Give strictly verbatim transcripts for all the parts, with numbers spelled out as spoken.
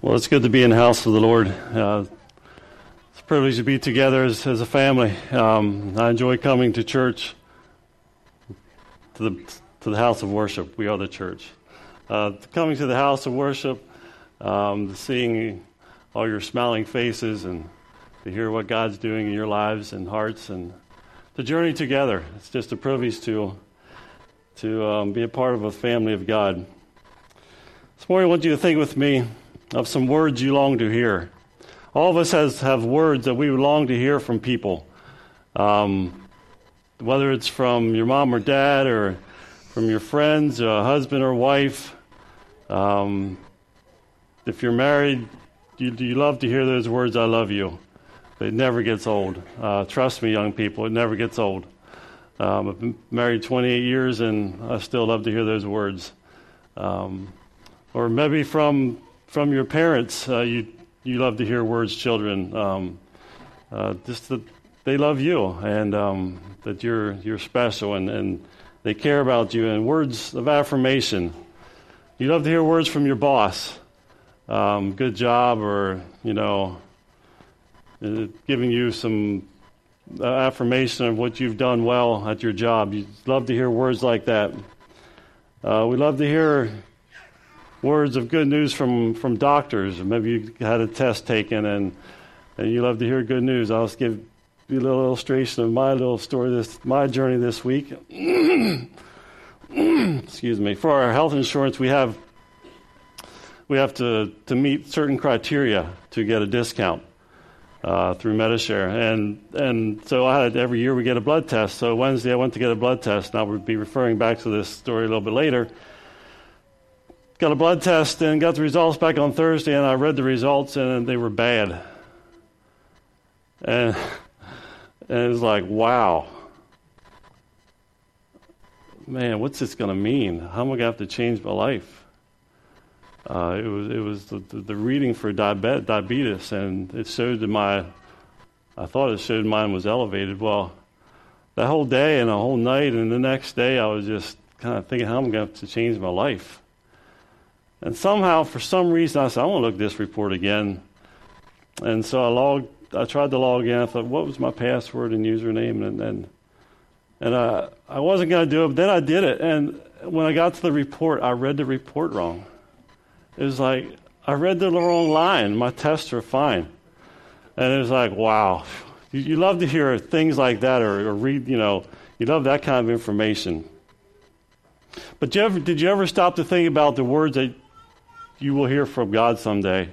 Well, it's good to be in the house of the Lord. Uh, it's a privilege to be together as, as a family. Um, I enjoy coming to church, to the to the house of worship. We are the church. Uh, coming to the house of worship, um, seeing all your smiling faces and to hear what God's doing in your lives and hearts and to journey together. It's just a privilege to, to um, be a part of a family of God. This morning I want you to think with me of some words you long to hear. All of us has, have words that we long to hear from people. Um, whether it's from your mom or dad or from your friends, a husband or wife. Um, if you're married, you, you love to hear those words, I love you. But it never gets old. Uh, trust me, young people, it never gets old. Um, I've been married twenty-eight years and I still love to hear those words. Um, or maybe from from your parents, uh, you you love to hear words, children. Um, uh, just that they love you and um, that you're you're special and, and they care about you. And words of affirmation. You love to hear words from your boss. Um, good job, or you know, uh, giving you some uh, affirmation of what you've done well at your job. You love to hear words like that. Uh, we love to hear words of good news from, from doctors. Maybe you had a test taken and, and you love to hear good news. I'll just give you a little illustration of my little story, this my journey this week. Excuse me. For our health insurance, we have we have to, to meet certain criteria to get a discount uh, through Medishare. And and so I had every year we get a blood test. So Wednesday I went to get a blood test. And I would be referring back to this story a little bit later. Got a blood test and got the results back on Thursday, and I read the results, and they were bad. And, and it was like, wow. Man, what's this going to mean? How am I going to have to change my life? Uh, it was it was the, the, the reading for diabetes, diabetes, and it showed that my, I thought it showed mine was elevated. Well, that whole day and a whole night and the next day, I was just kind of thinking, how am I going to have to change my life? And somehow, for some reason, I said, I want to look at this report again. And so I logged, I tried to log in. I thought, what was my password and username? And and, and I, I wasn't going to do it, but then I did it. And when I got to the report, I read the report wrong. It was like, I read the wrong line. My tests are fine. And it was like, wow. You, you love to hear things like that or, or read, you know, you love that kind of information. But did you ever, did you ever stop to think about the words that you will hear from God someday?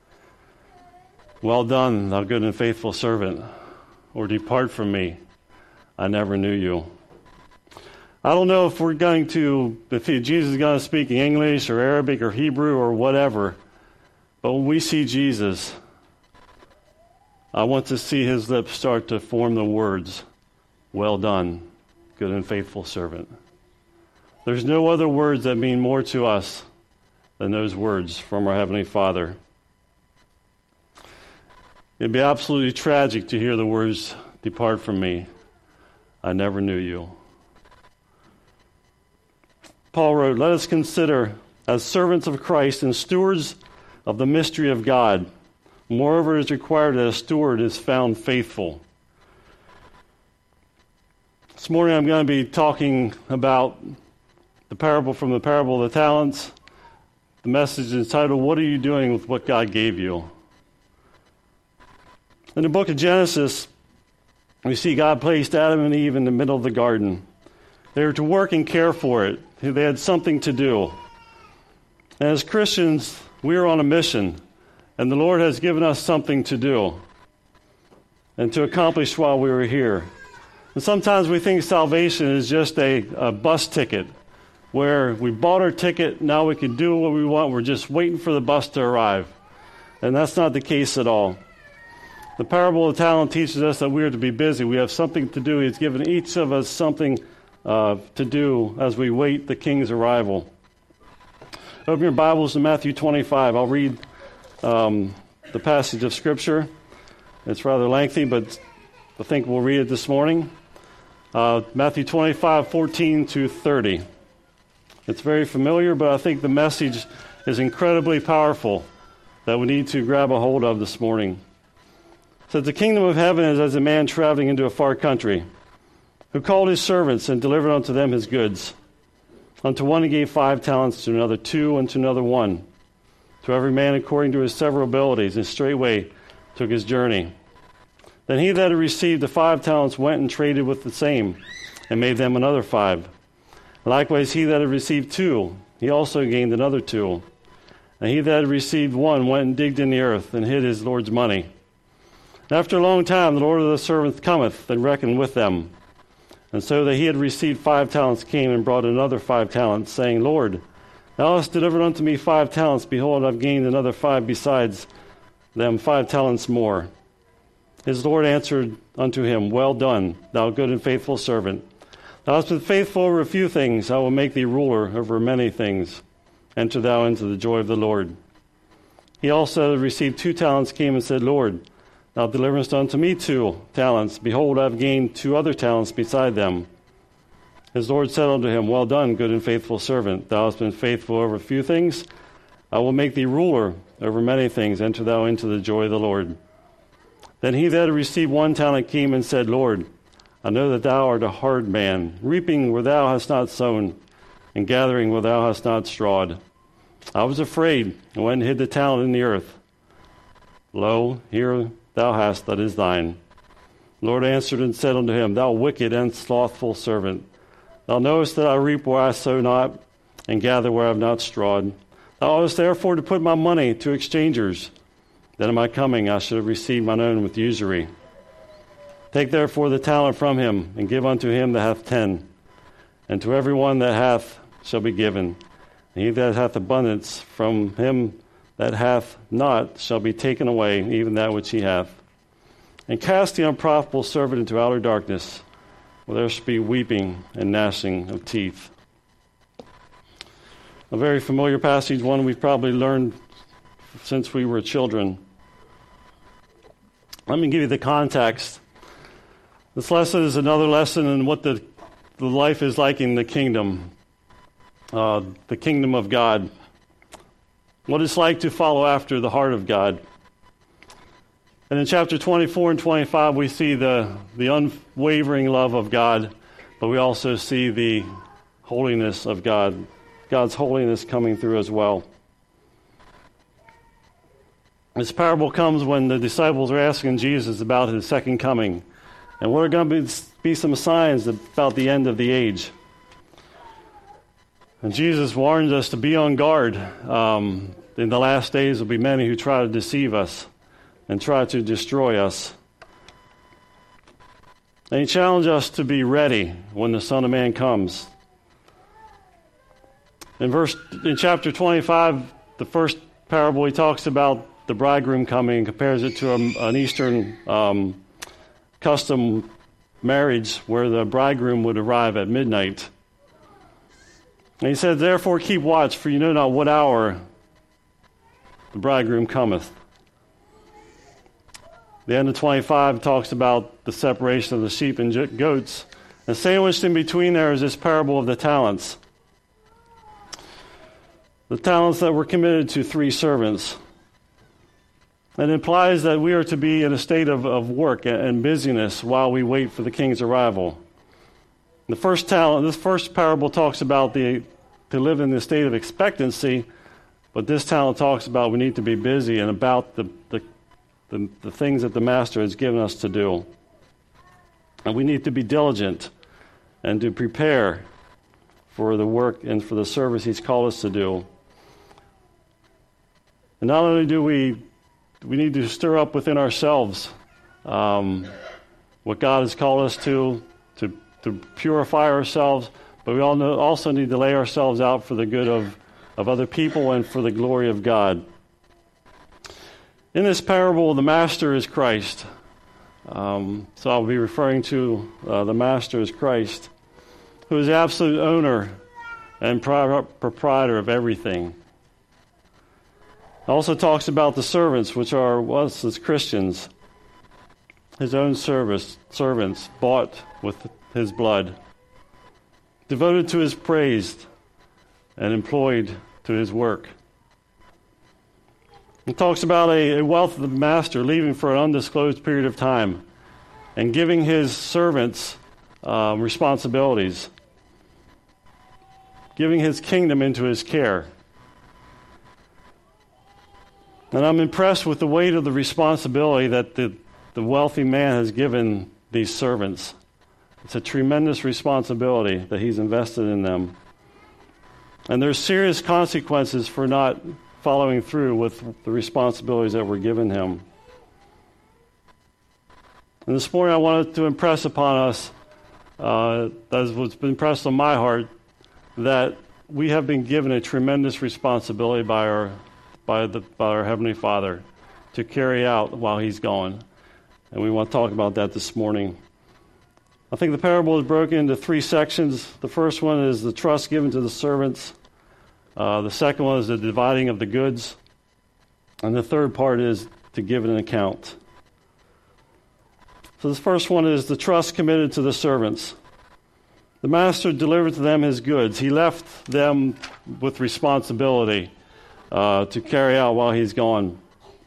Well done, thou good and faithful servant. Or depart from me, I never knew you. I don't know if we're going to, if Jesus is going to speak English or Arabic or Hebrew or whatever, but when we see Jesus, I want to see his lips start to form the words, well done, good and faithful servant. There's no other words that mean more to us than those words from our Heavenly Father. It'd be absolutely tragic to hear the words, depart from me, I never knew you. Paul wrote, let us consider as servants of Christ and stewards of the mystery of God. Moreover, it is required that a steward is found faithful. This morning I'm going to be talking about the parable from the parable of the talents. The message is entitled, what are you doing with what God gave you? In the book of Genesis, we see God placed Adam and Eve in the middle of the garden. They were to work and care for it. They had something to do. And as Christians, we are on a mission, and the Lord has given us something to do and to accomplish while we were here. And sometimes we think salvation is just a, a bus ticket, where we bought our ticket, now we can do what we want, we're just waiting for the bus to arrive. And that's not the case at all. The parable of the talent teaches us that we are to be busy. We have something to do. He's given each of us something uh, to do as we wait the King's arrival. Open your Bibles to Matthew twenty-five. I'll read um, the passage of Scripture. It's rather lengthy, but I think we'll read it this morning. Uh, Matthew twenty-five, fourteen to thirty. It's very familiar, but I think the message is incredibly powerful that we need to grab a hold of this morning. It says, the kingdom of heaven is as a man traveling into a far country, who called his servants and delivered unto them his goods. Unto one he gave five talents, to another two, and to another one, to every man according to his several abilities, and straightway took his journey. Then he that had received the five talents went and traded with the same, and made them another five. Likewise he that had received two, he also gained another two. And he that had received one went and digged in the earth, and hid his Lord's money. And after a long time the Lord of the servants cometh, and reckoned with them. And so that he had received five talents came and brought another five talents, saying, Lord, thou hast delivered unto me five talents. Behold, I've gained another five besides them, five talents more. His Lord answered unto him, Well done, thou good and faithful servant. Thou hast been faithful over a few things. I will make thee ruler over many things. Enter thou into the joy of the Lord. He also that received two talents came and said, Lord, thou deliverest unto me two talents. Behold, I have gained two other talents beside them. His Lord said unto him, Well done, good and faithful servant. Thou hast been faithful over a few things. I will make thee ruler over many things. Enter thou into the joy of the Lord. Then he that had received one talent came and said, Lord, I know that thou art a hard man, reaping where thou hast not sown, and gathering where thou hast not strawed. I was afraid, and went and hid the talent in the earth. Lo, here thou hast that is thine. The Lord answered and said unto him, Thou wicked and slothful servant, thou knowest that I reap where I sow not, and gather where I have not strawed. Thou oughtest therefore to put my money to exchangers, that in my coming I should have received mine own with usury. Take therefore the talent from him, and give unto him that hath ten. And to every one that hath shall be given. And he that hath abundance from him that hath not shall be taken away, even that which he hath. And cast the unprofitable servant into outer darkness, where there shall be weeping and gnashing of teeth. A very familiar passage, one we've probably learned since we were children. Let me give you the context. This lesson is another lesson in what the, the life is like in the kingdom, uh, the kingdom of God. What it's like to follow after the heart of God. And in chapter twenty-four and twenty-five, we see the, the unwavering love of God, but we also see the holiness of God, God's holiness coming through as well. This parable comes when the disciples are asking Jesus about his second coming, and what are going to be, be some signs about the end of the age. And Jesus warns us to be on guard. Um, in the last days will be many who try to deceive us and try to destroy us. And he challenged us to be ready when the Son of Man comes. In verse, in chapter twenty-five, the first parable, he talks about the bridegroom coming and compares it to a, an Eastern um, custom marriage where the bridegroom would arrive at midnight. And he said, Therefore keep watch, for you know not what hour the bridegroom cometh. The end of twenty-five talks about the separation of the sheep and goats. And sandwiched in between there is this parable of the talents. The talents that were committed to three servants. It implies that we are to be in a state of, of work and busyness while we wait for the king's arrival. The first talent, this first parable talks about the to live in the state of expectancy, but this talent talks about we need to be busy and about the, the, the, the things that the master has given us to do. And we need to be diligent and to prepare for the work and for the service he's called us to do. And not only do we We need to stir up within ourselves um, what God has called us to, to, to purify ourselves, but we all know, also need to lay ourselves out for the good of, of other people and for the glory of God. In this parable, the master is Christ. Um, so I'll be referring to uh, the master as Christ, who is the absolute owner and pri- proprietor of everything. It also talks about the servants, which are us as Christians, his own service, servants bought with his blood, devoted to his praise and employed to his work. It talks about a, a wealthy master leaving for an undisclosed period of time and giving his servants um, responsibilities, giving his kingdom into his care. And I'm impressed with the weight of the responsibility that the, the wealthy man has given these servants. It's a tremendous responsibility that he's invested in them. And there's serious consequences for not following through with the responsibilities that were given him. And this morning I wanted to impress upon us, uh, as was impressed on my heart, that we have been given a tremendous responsibility by our by the by our Heavenly Father to carry out while He's gone. And we want to talk about that this morning. I think the parable is broken into three sections. The first one is the trust given to the servants. Uh, the second one is the dividing of the goods. And the third part is to give an account. So the first one is the trust committed to the servants. The master delivered to them his goods. He left them with responsibility uh, to carry out while he's gone.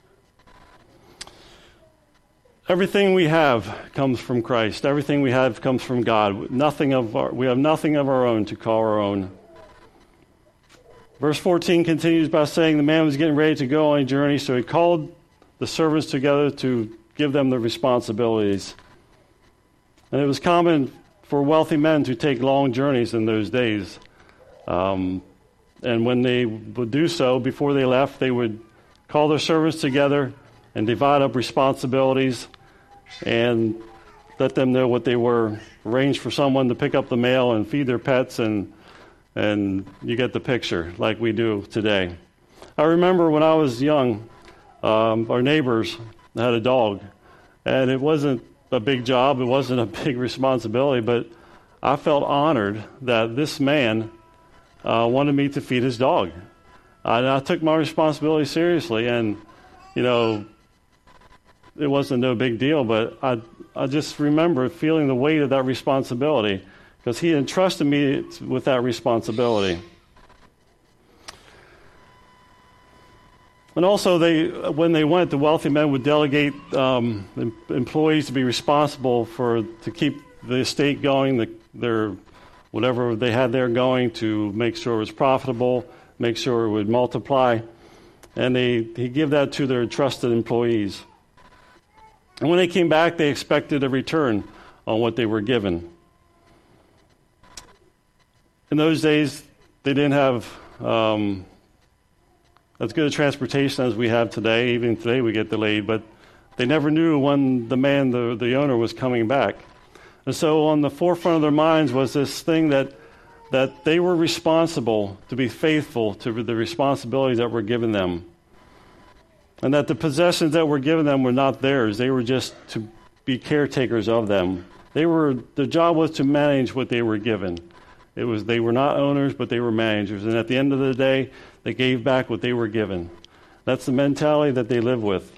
Everything we have comes from Christ. Everything we have comes from God. Nothing of our, we have nothing of our own to call our own. Verse fourteen continues by saying the man was getting ready to go on a journey, so he called the servants together to give them the responsibilities. And it was common for wealthy men to take long journeys in those days. Um, and when they would do so, before they left, they would call their servants together and divide up responsibilities and let them know what they were. Arrange for someone to pick up the mail and feed their pets, and and you get the picture, like we do today. I remember when I was young, um, our neighbors had a dog, and it wasn't a big job, it wasn't a big responsibility, but I felt honored that this man uh, wanted me to feed his dog. And I took my responsibility seriously, and, you know, it wasn't no big deal, but I I just remember feeling the weight of that responsibility because he entrusted me with that responsibility. And also, they when they went, the wealthy men would delegate um, em- employees to be responsible for to keep the estate going, the, their whatever they had there going, to make sure it was profitable, make sure it would multiply, and they he give that to their trusted employees. And when they came back, they expected a return on what they were given. In those days, they didn't have um, as good a transportation as we have today. Even today we get delayed, but they never knew when the man, the, the owner, was coming back. And so on the forefront of their minds was this thing that that they were responsible to be faithful to the responsibilities that were given them. And that the possessions that were given them were not theirs. They were just to be caretakers of them. They were their job was to manage what they were given. It was they were not owners, but they were managers. And at the end of the day, they gave back what they were given. That's the mentality that they live with.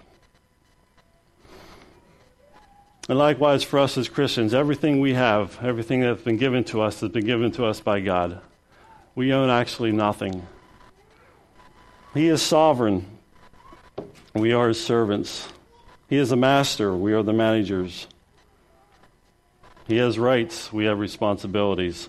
And likewise for us as Christians, everything we have, everything that's been given to us has been given to us by God. We own actually nothing. He is sovereign. We are his servants. He is a master. We are the managers. He has rights. We have responsibilities.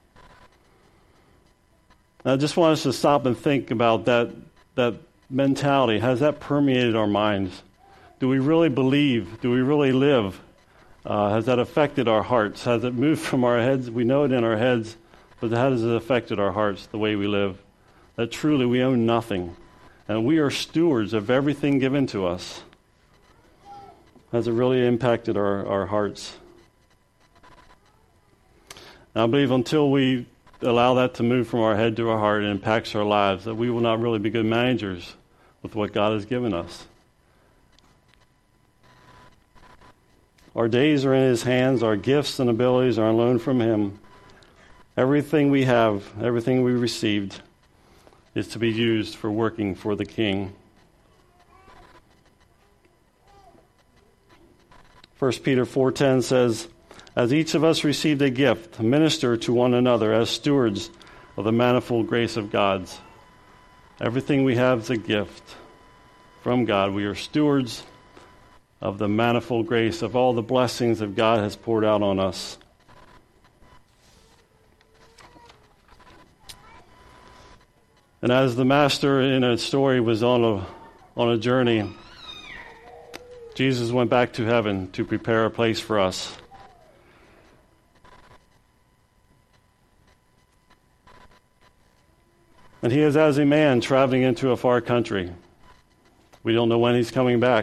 And I just want us to stop and think about that, that mentality. Has that permeated our minds? Do we really believe? Do we really live? Uh, has that affected our hearts? Has it moved from our heads? We know it in our heads, but how has it affected our hearts, the way we live? That truly we own nothing. And we are stewards of everything given to us. Has it really impacted our, our hearts? And I believe until we allow that to move from our head to our heart and impacts our lives, that we will not really be good managers with what God has given us. Our days are in his hands. Our gifts and abilities are on loan from him. Everything we have, everything we received, is to be used for working for the King. First Peter four ten says, as each of us received a gift, minister to one another as stewards of the manifold grace of God's. Everything we have is a gift. from God. We are stewards of the manifold grace, of all the blessings that God has poured out on us. And as the master in a story was on a on a journey, Jesus went back to heaven to prepare a place for us. And he is as a man traveling into a far country. We don't know when he's coming back.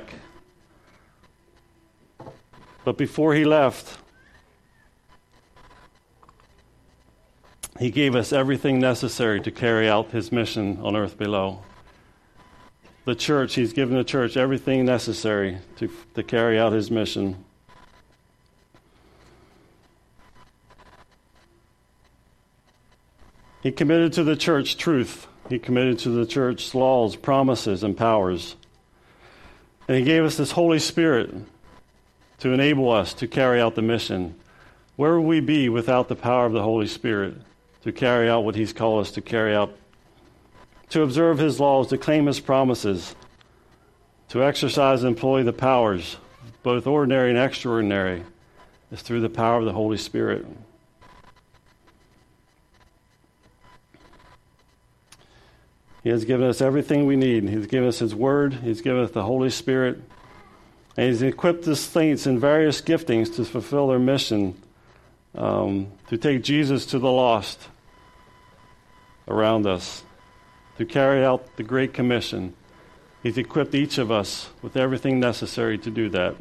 But before he left, he gave us everything necessary to carry out his mission on earth below. The church, he's given the church everything necessary to, to carry out his mission. He committed to the church truth. He committed to the church laws, promises, and powers. And he gave us this Holy Spirit to enable us to carry out the mission. Where would we be without the power of the Holy Spirit to carry out what he's called us to carry out? To observe his laws, to claim his promises, to exercise and employ the powers, both ordinary and extraordinary, is through the power of the Holy Spirit. He has given us everything we need. He's given us his word. He's given us the Holy Spirit. And he's equipped the saints in various giftings to fulfill their mission, um, to take Jesus to the lost around us, to carry out the Great Commission. He's equipped each of us with everything necessary to do that.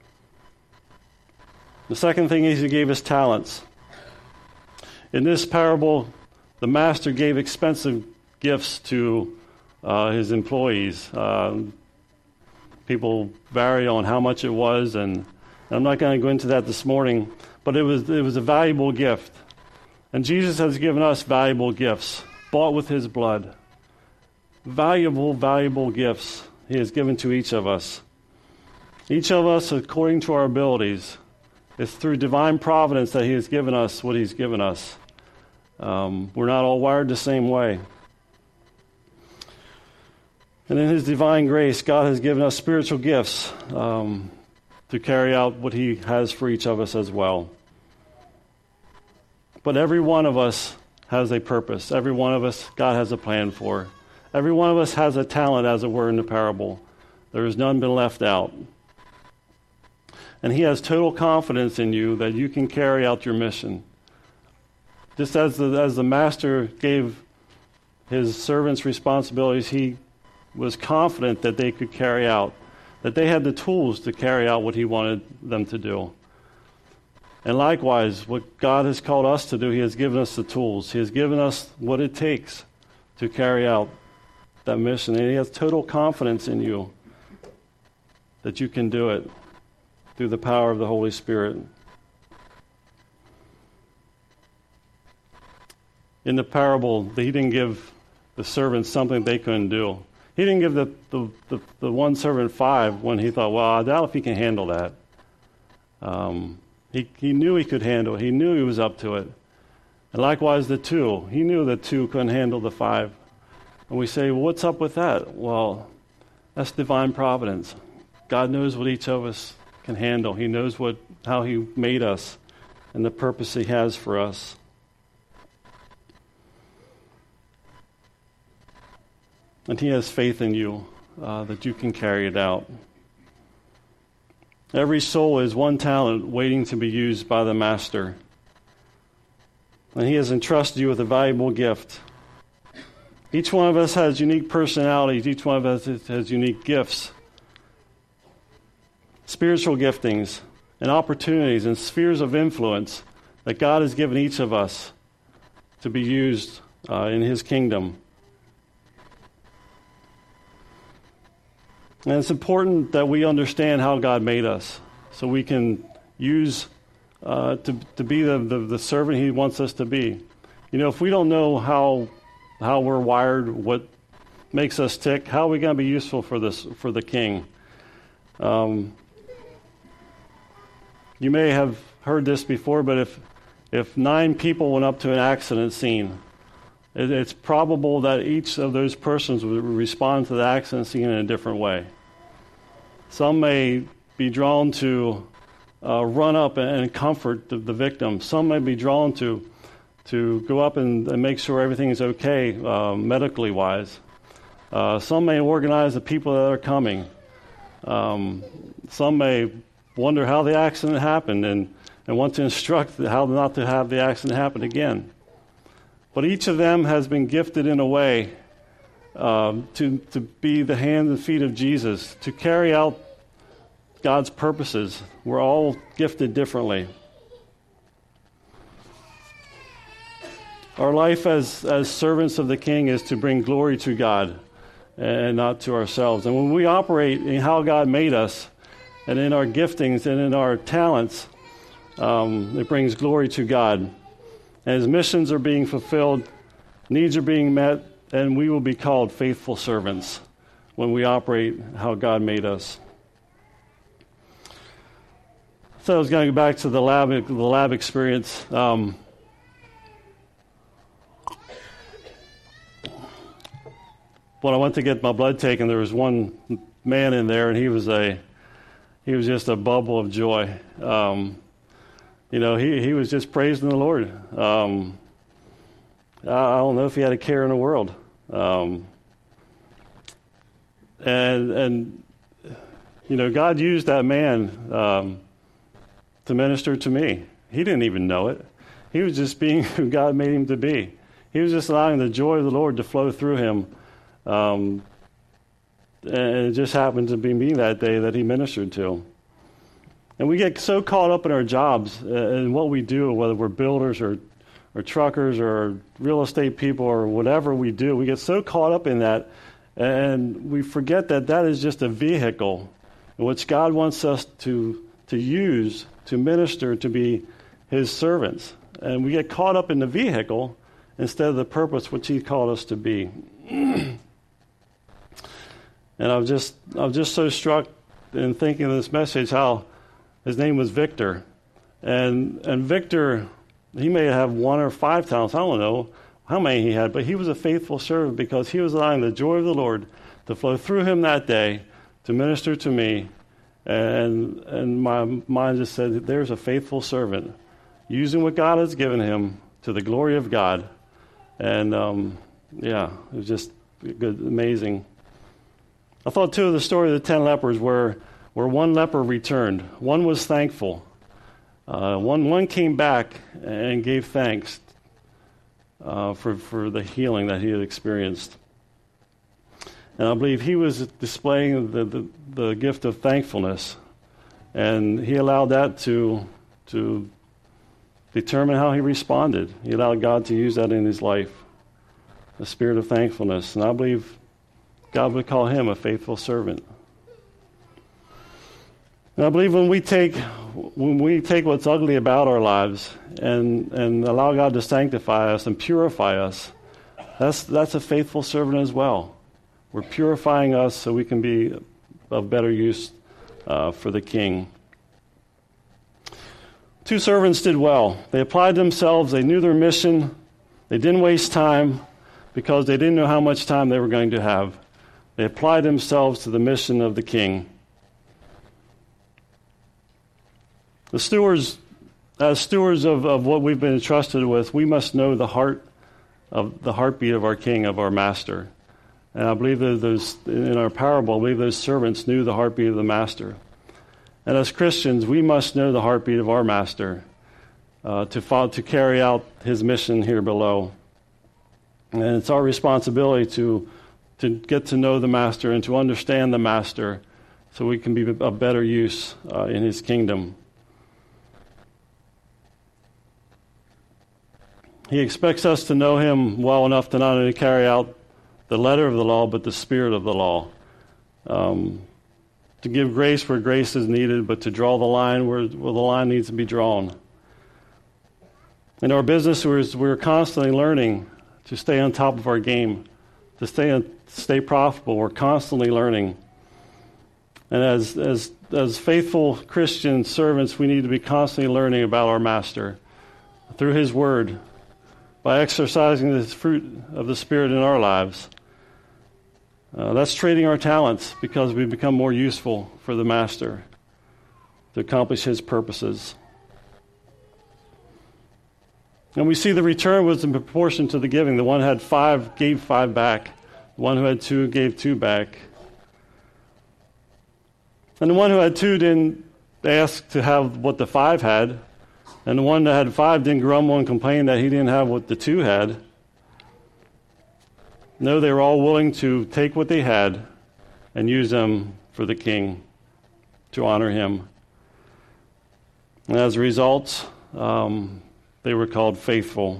The second thing is he gave us talents. In this parable, the master gave expensive gifts to uh, his employees. Uh, people vary on how much it was, and I'm not going to go into that this morning, but it was it was a valuable gift. And Jesus has given us valuable gifts, bought with his blood. Valuable, valuable gifts he has given to each of us. Each of us, according to our abilities, it's through divine providence that he has given us what he's given us. Um, we're not all wired the same way. And in his divine grace, God has given us spiritual gifts um, to carry out what he has for each of us as well. But every one of us has a purpose. Every one of us, God has a plan for. Every one of us has a talent, as it were, in the parable. There has none been left out. And he has total confidence in you that you can carry out your mission. Just as the, as the master gave his servants responsibilities, he was confident that they could carry out, that they had the tools to carry out what he wanted them to do. And likewise, what God has called us to do, he has given us the tools. He has given us what it takes to carry out that mission. And he has total confidence in you that you can do it through the power of the Holy Spirit. In the parable, he didn't give the servants something they couldn't do. He didn't give the, the, the, the one servant five when he thought, well, I doubt if he can handle that. Um, he, he knew he could handle it. He knew he was up to it. And likewise, the two. He knew that two couldn't handle the five. And we say, well, what's up with that? Well, that's divine providence. God knows what each of us can handle. He knows what how he made us and the purpose he has for us. And he has faith in you uh, that you can carry it out. Every soul is one talent waiting to be used by the master. And he has entrusted you with a valuable gift. Each one of us has unique personalities. Each one of us has unique gifts, spiritual giftings, and opportunities and spheres of influence that God has given each of us to be used uh, in his kingdom. And it's important that we understand how God made us so we can use uh, to, to be the, the, the servant he wants us to be. You know, if we don't know how how we're wired, what makes us tick, how are we going to be useful for this for the king? Um, you may have heard this before, but if if nine people went up to an accident scene it, it's probable that each of those persons would respond to the accident scene in a different way. Some may be drawn to uh, run up and comfort the, the victim. Some may be drawn to to go up and, and make sure everything is okay uh, medically wise. Uh, some may organize the people that are coming. Um, some may wonder how the accident happened and, and want to instruct how not to have the accident happen again. But each of them has been gifted in a way um, to, to be the hands and feet of Jesus, to carry out God's purposes. We're all gifted differently. Our life as, as servants of the King is to bring glory to God and not to ourselves. And when we operate in how God made us and in our giftings and in our talents, um, it brings glory to God. And His missions are being fulfilled, needs are being met, and we will be called faithful servants when we operate how God made us. So I was going to go back to the lab, the lab experience. Um, When I went to get my blood taken, there was one man in there, and he was a he was just a bubble of joy. Um, you know, he, he was just praising the Lord. Um, I, I don't know if he had a care in the world. Um, and and you know, God used that man um, to minister to me. He didn't even know it. He was just being who God made him to be. He was just allowing the joy of the Lord to flow through him. Um, and it just happened to be me that day that he ministered to. And we get so caught up in our jobs and what we do, whether we're builders or, or truckers or real estate people or whatever we do, we get so caught up in that, and we forget that that is just a vehicle in which God wants us to to use to minister, to be His servants. And we get caught up in the vehicle instead of the purpose which He called us to be. And I was just I was just so struck in thinking of this message how his name was Victor. And and Victor, he may have one or five talents. I don't know how many he had, but he was a faithful servant because he was allowing the joy of the Lord to flow through him that day to minister to me. And and my mind just said, there's a faithful servant using what God has given him to the glory of God. And um, yeah, it was just good, amazing. I thought, too, of the story of the ten lepers where where one leper returned. One was thankful. Uh, one one came back and gave thanks uh, for, for the healing that he had experienced. And I believe he was displaying the, the, the gift of thankfulness. And he allowed that to, to determine how he responded. He allowed God to use that in his life, the spirit of thankfulness. And I believe God would call him a faithful servant. And I believe when we take when we take what's ugly about our lives and, and allow God to sanctify us and purify us, that's that's a faithful servant as well. We're purifying us so we can be of better use uh, for the King. Two servants did well. They applied themselves. They knew their mission. They didn't waste time because they didn't know how much time they were going to have. They applied themselves to the mission of the King. The stewards, as stewards of, of what we've been entrusted with, we must know the heart of the heartbeat of our King, of our Master. And I believe that those in our parable, I believe those servants knew the heartbeat of the Master. And as Christians, we must know the heartbeat of our Master uh, to follow, to carry out His mission here below. And it's our responsibility to to get to know the Master and to understand the Master so we can be of better use uh, in His kingdom. He expects us to know Him well enough to not only carry out the letter of the law, but the spirit of the law. Um, to give grace where grace is needed, but to draw the line where, where the line needs to be drawn. In our business, we're, we're constantly learning to stay on top of our game, to stay on, stay profitable. We're constantly learning. And as as as faithful Christian servants, we need to be constantly learning about our Master through His Word, by exercising the fruit of the Spirit in our lives. Uh, that's trading our talents because we become more useful for the Master to accomplish his purposes. And we see the return was in proportion to the giving. The one who had five gave five back. The one who had two gave two back. And the one who had two didn't ask to have what the five had. And the one that had five didn't grumble and complain that he didn't have what the two had. No, they were all willing to take what they had and use them for the King, to honor him. And as a result, um, they were called faithful.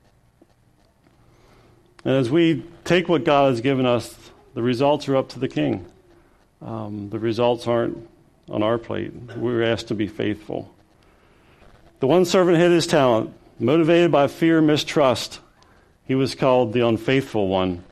And as we take what God has given us, the results are up to the King. Um, the results aren't on our plate. We're asked to be faithful. The one servant hid his talent, motivated by fear and mistrust. He was called the unfaithful one.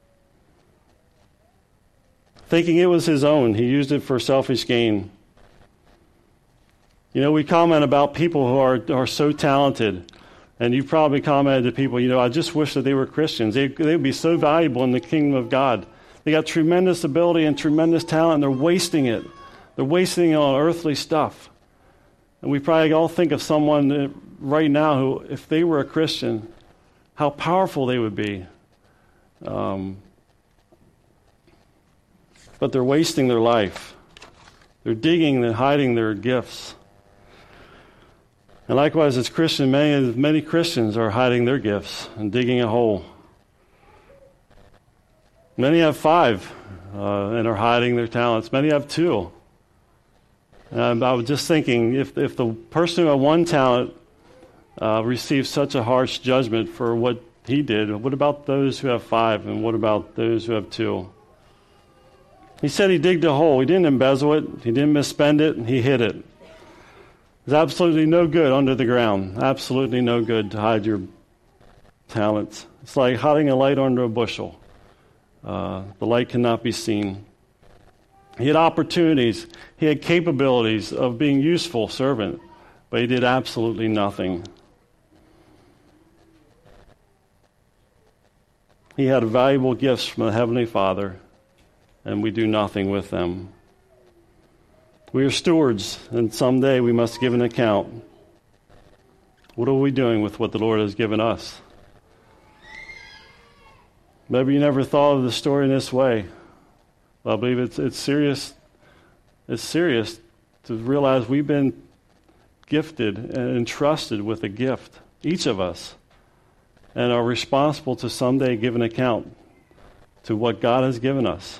Thinking it was his own, he used it for selfish gain. You know, we comment about people who are, are so talented, and you've probably commented to people, you know, I just wish that they were Christians. They they would be so valuable in the kingdom of God. They got tremendous ability and tremendous talent, and they're wasting it. They're wasting it on earthly stuff. And we probably all think of someone right now who, if they were a Christian, how powerful they would be. Um, but they're wasting their life. They're digging and hiding their gifts. And likewise, as Christians, many, many Christians are hiding their gifts and digging a hole. Many have five uh, and are hiding their talents. Many have two. And I was just thinking, if if the person who had one talent uh, received such a harsh judgment for what he did, what about those who have five, and what about those who have two? He said he digged a hole. He didn't embezzle it. He didn't misspend it. He hid it. There's absolutely no good under the ground. Absolutely no good to hide your talents. It's like hiding a light under a bushel. Uh, the light cannot be seen. He had opportunities. He had capabilities of being useful servant, but he did absolutely nothing. He had valuable gifts from the Heavenly Father, and we do nothing with them. We are stewards, and someday we must give an account. What are we doing with what the Lord has given us? Maybe you never thought of the story in this way. Well, I believe it's it's serious. It's serious to realize we've been gifted and entrusted with a gift, each of us, and are responsible to someday give an account to what God has given us.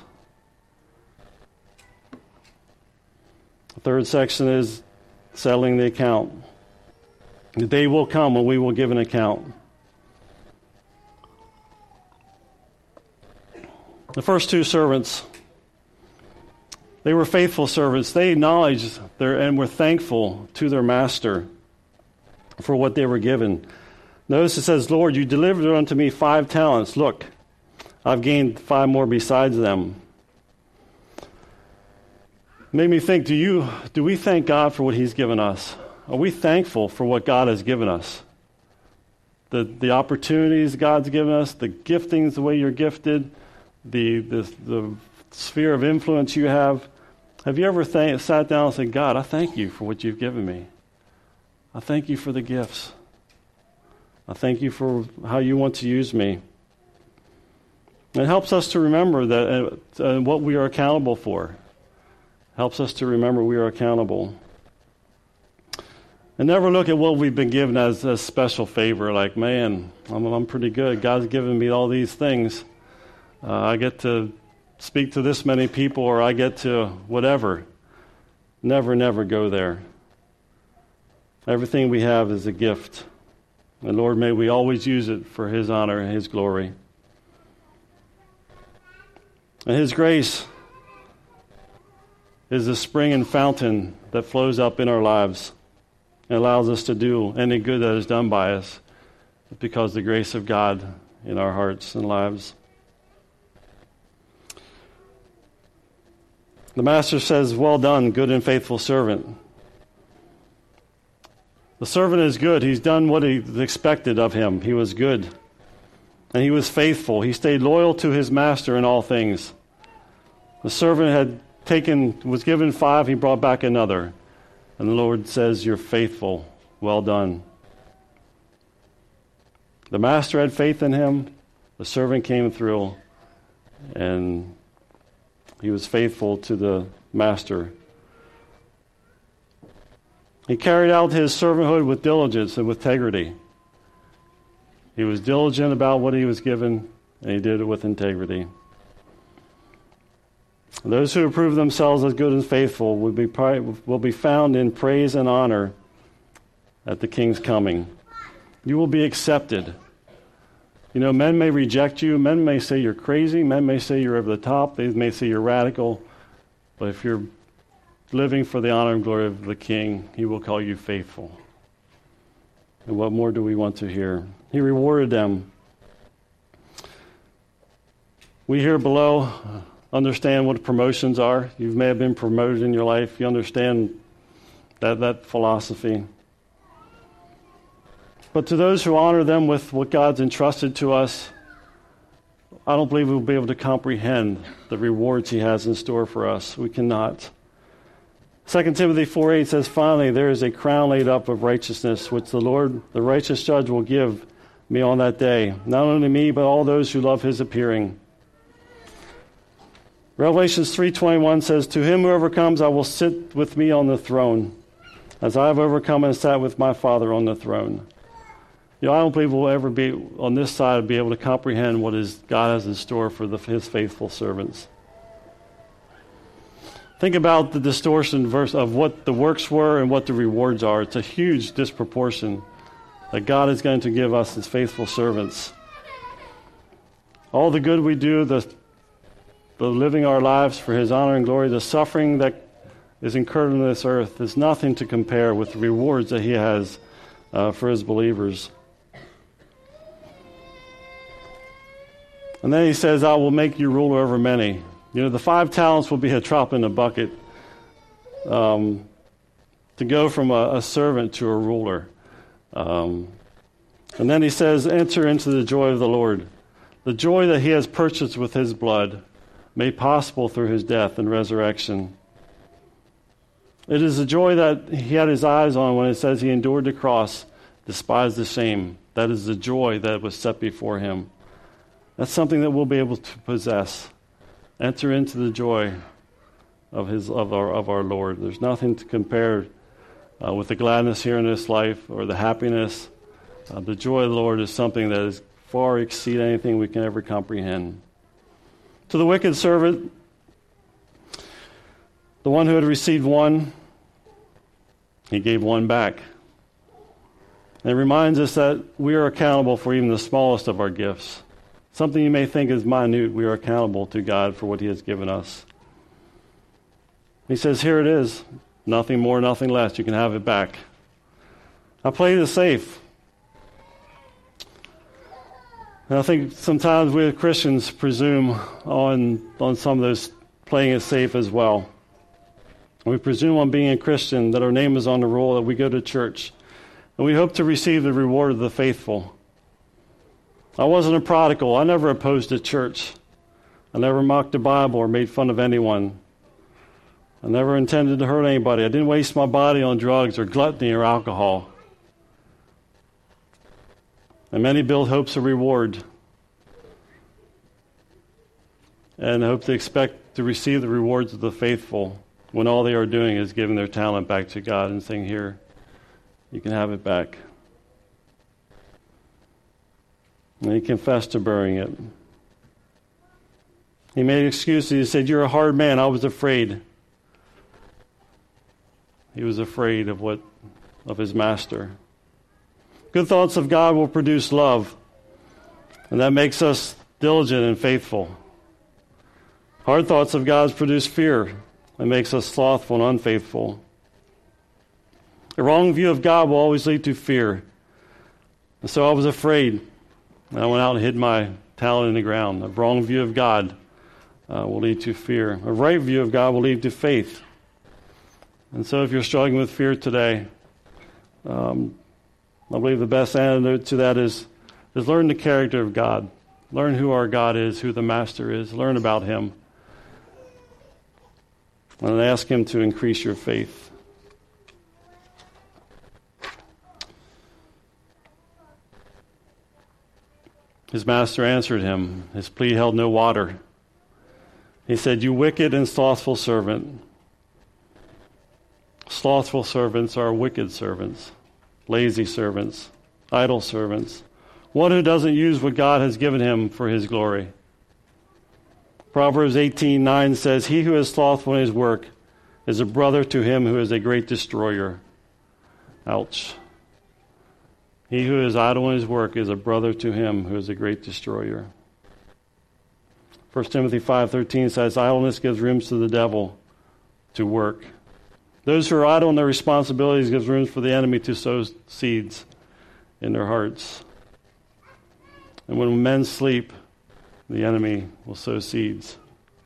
The third section is settling the account. The day will come when we will give an account. The first two servants, they were faithful servants. They acknowledged their and were thankful to their master for what they were given. Notice it says, Lord, you delivered unto me five talents. Look, I've gained five more besides them. Made me think, do you do we thank God for what he's given us? Are we thankful for what God has given us? The the opportunities God's given us, the giftings, the way you're gifted, the the, the sphere of influence you have. Have you ever th- sat down and said, God, I thank you for what you've given me. I thank you for the gifts. I thank you for how you want to use me. It helps us to remember that uh, uh, what we are accountable for. Helps us to remember we are accountable. And never look at what we've been given as a special favor, like, man, I'm, I'm pretty good. God's given me all these things. Uh, I get to speak to this many people, or I get to whatever. Never, never go there. Everything we have is a gift. And Lord, may we always use it for his honor and his glory. And his grace is the spring and fountain that flows up in our lives and allows us to do any good that is done by us because of the grace of God in our hearts and lives. The master says, well done, good and faithful servant. The servant is good. He's done what he expected of him. He was good. And he was faithful. He stayed loyal to his master in all things. The servant had taken, was given five, he brought back another. And the Lord says, "You're faithful. Well done." The master had faith in him. The servant came through, and he was faithful to the master. He carried out his servanthood with diligence and with integrity. He was diligent about what he was given, and he did it with integrity. Those who prove themselves as good and faithful will be, will be found in praise and honor at the King's coming. You will be accepted. You know, men may reject you. Men may say you're crazy. Men may say you're over the top. They may say you're radical. But if you're living for the honor and glory of the King, he will call you faithful. And what more do we want to hear? He rewarded them. We here below understand what promotions are. You may have been promoted in your life. You understand that, that philosophy. But to those who honor them with what God's entrusted to us, I don't believe we'll be able to comprehend the rewards he has in store for us. We cannot. Second Timothy four eight says, "Finally, there is a crown laid up of righteousness, which the Lord, the righteous judge, will give me on that day. Not only me, but all those who love his appearing." Revelations three twenty-one says, "To him who overcomes, I will sit with me on the throne, as I have overcome and sat with my Father on the throne." You know, I don't believe we'll ever be, on this side, be able to comprehend what is God has in store for the, his faithful servants. Think about the distortion verse of what the works were and what the rewards are. It's a huge disproportion that God is going to give us as faithful servants. All the good we do, the, the living our lives for his honor and glory, the suffering that is incurred on this earth is nothing to compare with the rewards that he has uh, for his believers. And then he says, "I will make you ruler over many." You know, the five talents will be a drop in the bucket um, to go from a, a servant to a ruler. Um, and then he says, "Enter into the joy of the Lord." The joy that he has purchased with his blood, made possible through his death and resurrection. It is the joy that he had his eyes on when it says he endured the cross, despised the shame. That is the joy that was set before him. That's something that we'll be able to possess. Enter into the joy of his of our of our Lord. There's nothing to compare uh, with the gladness here in this life or the happiness. Uh, the joy of the Lord is something that is far exceed anything we can ever comprehend. To the wicked servant, the one who had received one, he gave one back. And it reminds us that we are accountable for even the smallest of our gifts. Something you may think is minute, we are accountable to God for what he has given us. He says, "Here it is. Nothing more, nothing less. You can have it back." I played it safe. And I think sometimes we as Christians presume on, on some of those playing it safe as well. We presume on being a Christian that our name is on the roll, that we go to church, and we hope to receive the reward of the faithful. I wasn't a prodigal. I never opposed the church. I never mocked the Bible or made fun of anyone. I never intended to hurt anybody. I didn't waste my body on drugs or gluttony or alcohol. And many build hopes of reward and hope to expect to receive the rewards of the faithful when all they are doing is giving their talent back to God and saying, "Here, you can have it back." And he confessed to burying it. He made excuses. He said, "You're a hard man. I was afraid." He was afraid of what, of his master. Good thoughts of God will produce love, and that makes us diligent and faithful. Hard thoughts of God produce fear, and makes us slothful and unfaithful. A wrong view of God will always lead to fear. And so I was afraid. And I went out and hid my talent in the ground. A wrong view of God uh, will lead to fear. A right view of God will lead to faith. And so if you're struggling with fear today, Um, I believe the best antidote to that is, is learn the character of God. Learn who our God is, who the Master is. Learn about Him. And ask Him to increase your faith. His master answered him. His plea held no water. He said, "You wicked and slothful servant." Slothful servants are wicked servants, lazy servants, idle servants, one who doesn't use what God has given him for His glory. Proverbs eighteen nine says, "He who is slothful in his work is a brother to him who is a great destroyer." Ouch. He who is idle in his work is a brother to him who is a great destroyer. First Timothy five thirteen says, "Idleness gives room to the devil to work." Those who are idle in their responsibilities gives room for the enemy to sow seeds in their hearts. And when men sleep, the enemy will sow seeds.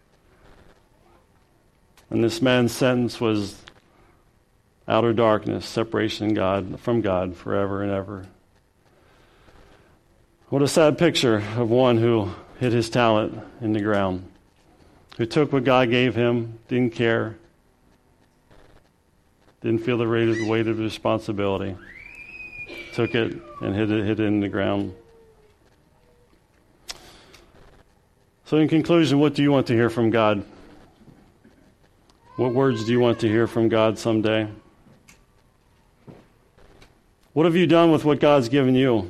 And this man's sentence was outer darkness, separation God, from God forever and ever. What a sad picture of one who hid his talent in the ground, who took what God gave him, didn't care, didn't feel the weight of, the weight of responsibility, took it and hid it, hid it in the ground. So in conclusion, what do you want to hear from God? What words do you want to hear from God someday? What have you done with what God's given you?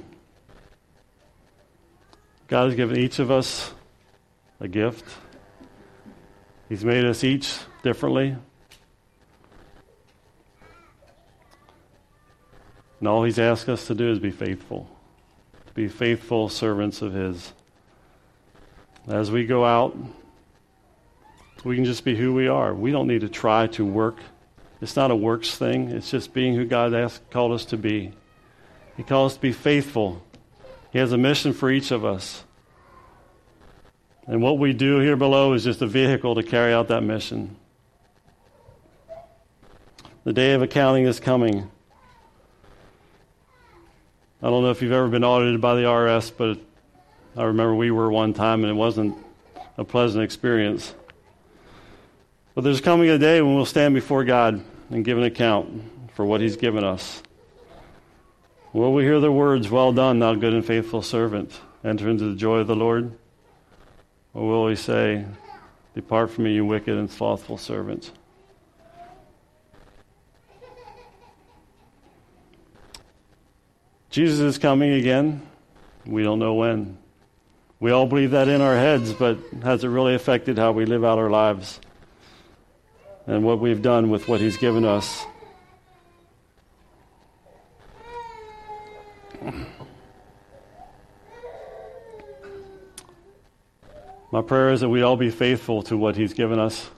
God has given each of us a gift. He's made us each differently. And all He's asked us to do is be faithful. Be faithful servants of His. As we go out, we can just be who we are. We don't need to try to work. It's not a works thing. It's just being who God asked, called us to be. He called us to be faithful. He has a mission for each of us. And what we do here below is just a vehicle to carry out that mission. The day of accounting is coming. I don't know if you've ever been audited by the I R S, but I remember we were one time and it wasn't a pleasant experience. But there's coming a day when we'll stand before God and give an account for what He's given us. Will we hear the words, "Well done, thou good and faithful servant, enter into the joy of the Lord"? Or will we say, "Depart from me, you wicked and slothful servant"? Jesus is coming again. We don't know when. We all believe that in our heads, but has it really affected how we live out our lives and what we've done with what He's given us? My prayer is that we all be faithful to what He's given us.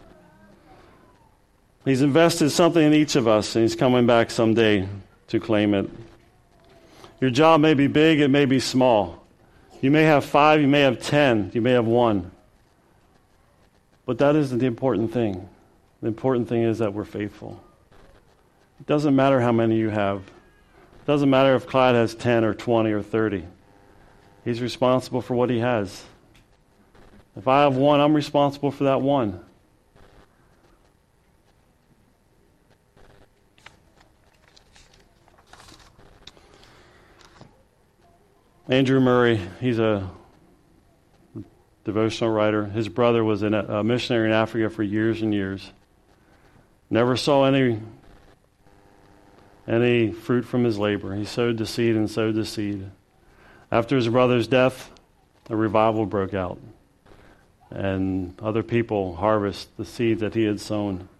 He's invested something in each of us, and He's coming back someday to claim it. Your job may be big, it may be small. You may have five, you may have ten, you may have one. But that isn't the important thing. The important thing is that we're faithful. It doesn't matter how many you have. It doesn't matter if Clyde has ten or twenty or thirty. He's responsible for what he has. If I have one, I'm responsible for that one. Andrew Murray, he's a devotional writer. His brother was in a, a missionary in Africa for years and years. Never saw any any fruit from his labor. He sowed the seed and sowed the seed. After his brother's death, a revival broke out, and other people harvest the seeds that he had sown.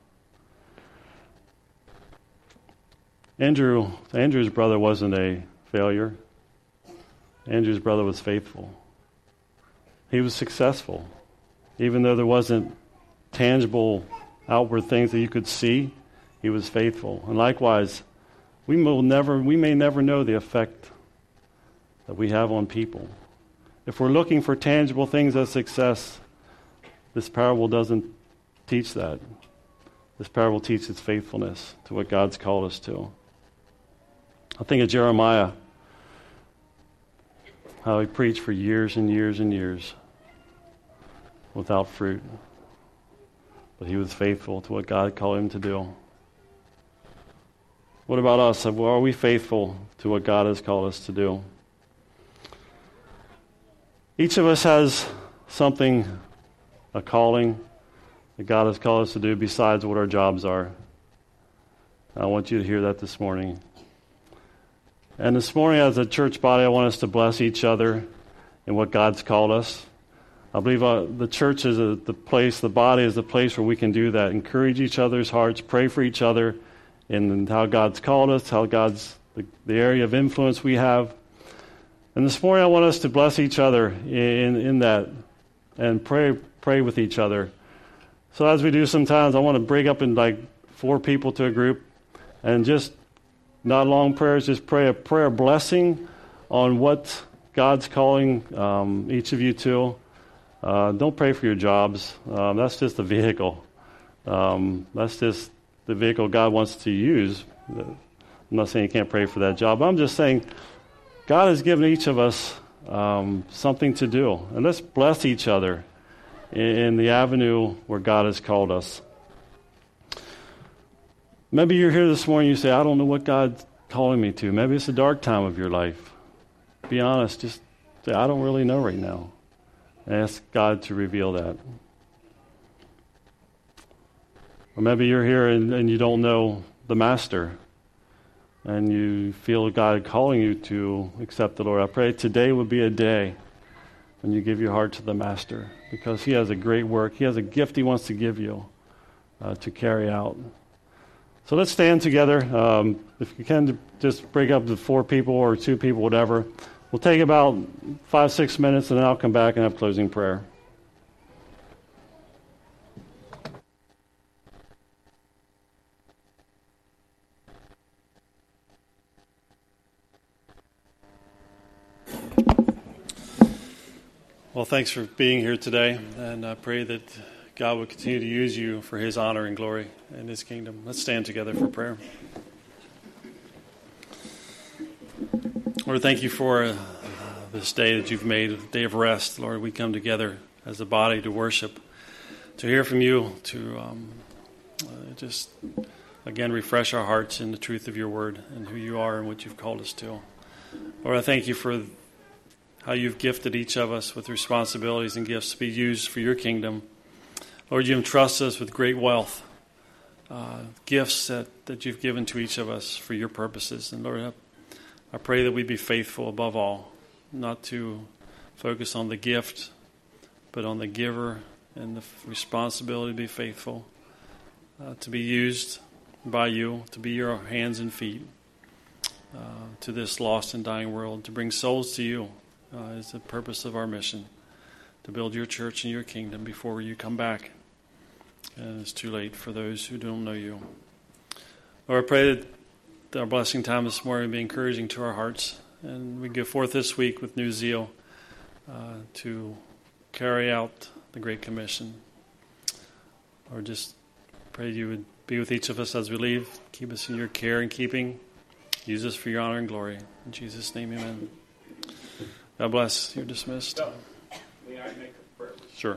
Andrew, Andrew's brother wasn't a failure. Andrew's brother was faithful. He was successful. Even though there wasn't tangible outward things that you could see, he was faithful. And likewise, we will never, we may never know the effect that we have on people. If we're looking for tangible things as success, this parable doesn't teach that. This parable teaches faithfulness to what God's called us to. I think of Jeremiah, how he preached for years and years and years without fruit. But he was faithful to what God called him to do. What about us? Are we faithful to what God has called us to do? Each of us has something, a calling that God has called us to do besides what our jobs are. I want you to hear that this morning. And this morning as a church body, I want us to bless each other in what God's called us. I believe uh, the church is a, the place, the body is the place where we can do that. Encourage each other's hearts, pray for each other in how God's called us, how God's, the, the area of influence we have. And this morning I want us to bless each other in, in that and pray pray with each other. So as we do sometimes, I want to break up in like four people to a group and just, not long prayers, just pray a prayer blessing on what God's calling um, each of you to. Uh, don't pray for your jobs. Um, that's just a vehicle. Um, that's just the vehicle God wants to use. I'm not saying you can't pray for that job. I'm just saying God has given each of us um, something to do. And let's bless each other in, in the avenue where God has called us. Maybe you're here this morning and you say, I don't know what God's calling me to. Maybe it's a dark time of your life. Be honest. Just say, I don't really know right now. Ask God to reveal that. Or maybe you're here and, and you don't know the Master, and you feel God calling you to accept the Lord. I pray today would be a day when you give your heart to the Master, because He has a great work. He has a gift He wants to give you uh, to carry out. So let's stand together. Um, if you can, just break up to four people or two people, whatever. We'll take about five, six minutes, and then I'll come back and have closing prayer. Well, thanks for being here today, and I pray that God will continue to use you for His honor and glory in His kingdom. Let's stand together for prayer. Lord, thank you for uh, this day that you've made, a day of rest. Lord, we come together as a body to worship, to hear from you, to um, uh, just, again, refresh our hearts in the truth of your word and who you are and what you've called us to. Lord, I thank you for how you've gifted each of us with responsibilities and gifts to be used for your kingdom. Lord, you entrust us with great wealth, uh, gifts that, that you've given to each of us for your purposes. And Lord, I I pray that we be faithful above all, not to focus on the gift, but on the giver and the responsibility to be faithful, uh, to be used by you, to be your hands and feet uh, to this lost and dying world, to bring souls to you uh, is the purpose of our mission, to build your church and your kingdom before you come back. And it's too late for those who don't know you. Lord, I pray that our blessing time this morning will be encouraging to our hearts, and we go forth this week with new zeal uh, to carry out the Great Commission. Or just pray you would be with each of us as we leave. Keep us in your care and keeping. Use us for your honor and glory. In Jesus' name, amen. God bless. You're dismissed. So, may I make a prayer? Sure.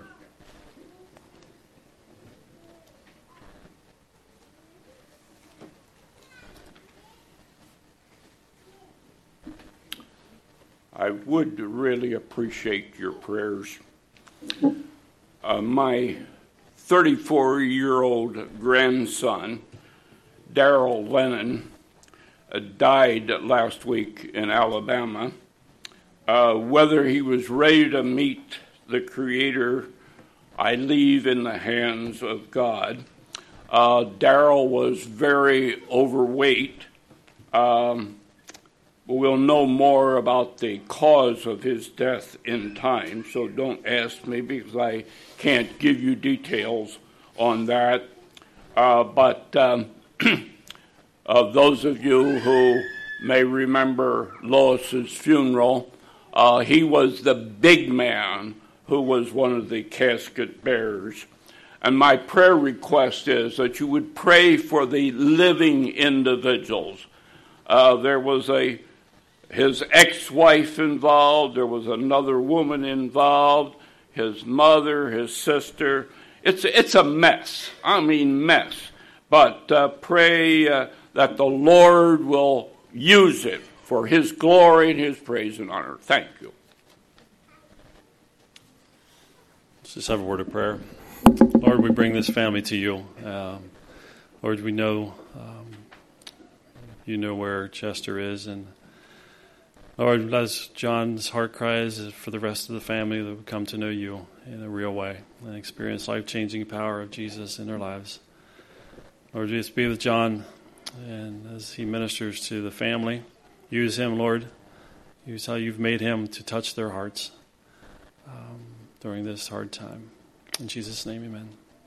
I would really appreciate your prayers. Uh, my thirty-four-year-old grandson, Darrell Lennon, uh, died last week in Alabama. Uh, whether he was ready to meet the Creator, I leave in the hands of God. Uh, Darrell was very overweight. Um, We'll know more about the cause of his death in time, so don't ask me because I can't give you details on that. Uh, but um, uh, those of you who may remember Lois's funeral, uh, he was the big man who was one of the casket bearers. And my prayer request is that you would pray for the living individuals, Uh, there was a his ex-wife involved. There was another woman involved. His mother, his sister. It's it's a mess. I mean mess. But uh, pray uh, that the Lord will use it for His glory and His praise and honor. Thank you. Let's just have a word of prayer. Lord, we bring this family to you. Um, Lord, we know um, you know where Chester is, and Lord, as John's heart cries for the rest of the family that would come to know you in a real way and experience life-changing power of Jesus in their lives. Lord, just be with John, and as he ministers to the family, use him, Lord. Use how you've made him to touch their hearts um, during this hard time. In Jesus' name, amen.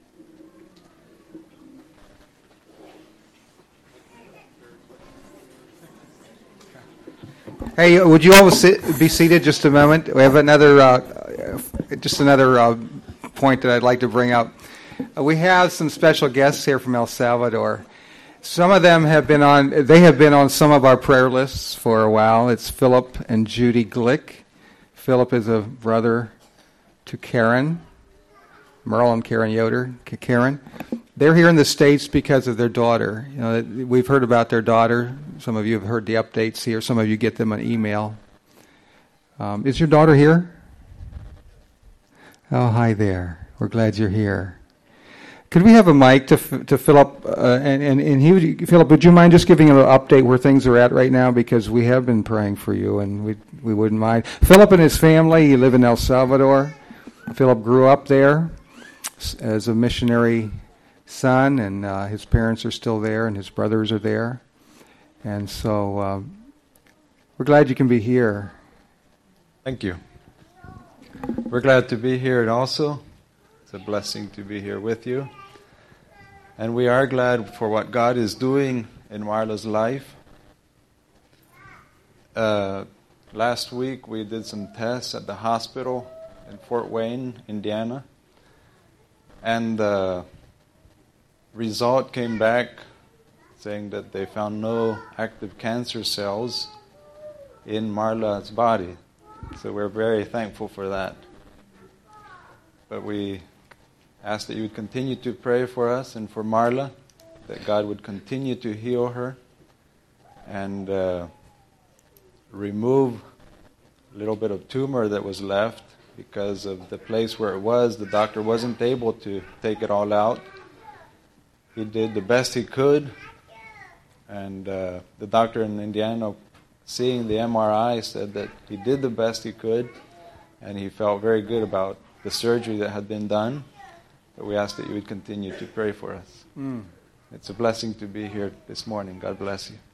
Hey, would you all sit, be seated just a moment? We have another, uh, just another uh, point that I'd like to bring up. Uh, we have some special guests here from El Salvador. Some of them have been on, they have been on some of our prayer lists for a while. It's Philip and Judy Glick. Philip is a brother to Karen, Merle and Karen Yoder. Karen. They're here in the States because of their daughter. You know, we've heard about their daughter. Some of you have heard the updates here. Some of you get them on email. Um, is your daughter here? Oh, hi there. We're glad you're here. Could we have a mic to to Philip? Uh, and and, and he would, Philip, would you mind just giving an update where things are at right now? Because we have been praying for you, and we we wouldn't mind. Philip and his family, he live in El Salvador. Philip grew up there as a missionary son, and uh, his parents are still there, and his brothers are there. And so um, we're glad you can be here. Thank you. We're glad to be here also. It's a blessing to be here with you. And we are glad for what God is doing in Marla's life. Uh, last week we did some tests at the hospital in Fort Wayne, Indiana. And the result came back saying that they found no active cancer cells in Marla's body. So we're very thankful for that. But we ask that you would continue to pray for us and for Marla, that God would continue to heal her and uh, remove a little bit of tumor that was left because of the place where it was. The doctor wasn't able to take it all out. He did the best he could, and uh, the doctor in Indiana, seeing the M R I, said that he did the best he could, and he felt very good about the surgery that had been done. But we ask that you would continue to pray for us. Mm. It's a blessing to be here this morning. God bless you.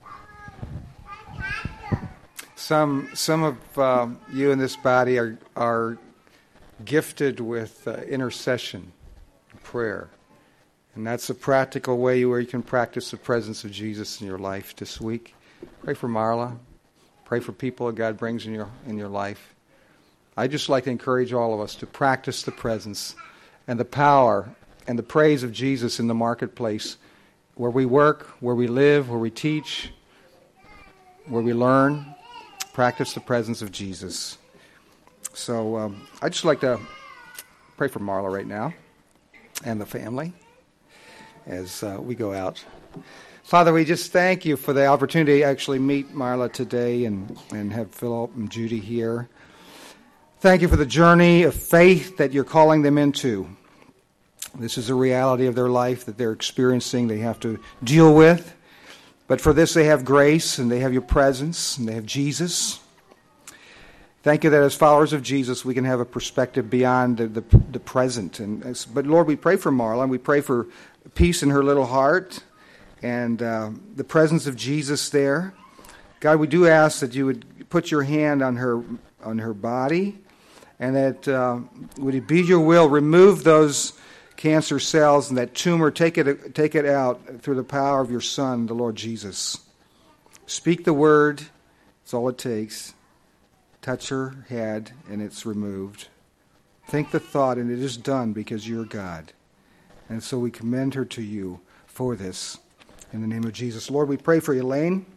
Some some of uh, you in this body are are gifted with uh, intercession, prayer. And that's a practical way where you can practice the presence of Jesus in your life this week. Pray for Marla. Pray for people that God brings in your in your life. I'd just like to encourage all of us to practice the presence and the power and the praise of Jesus in the marketplace, where we work, where we live, where we teach, where we learn. Practice the presence of Jesus. So um, I'd just like to pray for Marla right now and the family as uh, we go out. Father, we just thank you for the opportunity to actually meet Marla today and, and have Philip and Judy here. Thank you for the journey of faith that you're calling them into. This is a reality of their life that they're experiencing, they have to deal with. But for this they have grace, and they have your presence, and they have Jesus. Thank you that as followers of Jesus, we can have a perspective beyond the, the, the present. And as, but Lord, we pray for Marla, and we pray for peace in her little heart, and uh, the presence of Jesus there. God, we do ask that you would put your hand on her on her body, and that uh, would it be your will, remove those cancer cells and that tumor, take it take it out through the power of your Son, the Lord Jesus. Speak the word, it's all it takes. Touch her head, and it's removed. Think the thought, and it is done because you're God. And so we commend her to you for this. In the name of Jesus. Lord, we pray for Elaine.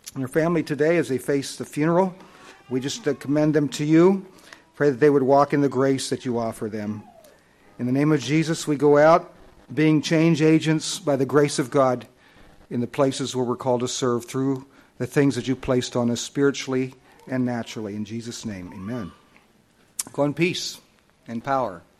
And their family today, as they face the funeral, we just uh, commend them to you. Pray that they would walk in the grace that you offer them. In the name of Jesus, we go out being change agents by the grace of God in the places where we're called to serve through the things that you placed on us spiritually and naturally. In Jesus' name, amen. Go in peace and power.